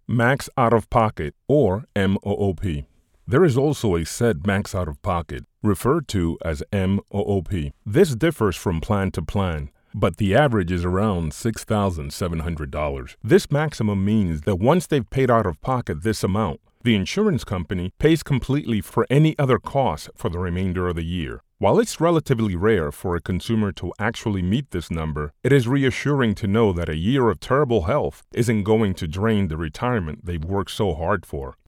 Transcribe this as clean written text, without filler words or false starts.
Max Out of Pocket, or MOOP. There is also a set max out of pocket, referred to as MOOP. This differs from plan to plan, but the average is around $6,700. This maximum means that once they've paid out of pocket this amount, the insurance company pays completely for any other costs for the remainder of the year. While it's relatively rare for a consumer to actually meet this number, it is reassuring to know that a year of terrible health isn't going to drain the retirement they've worked so hard for.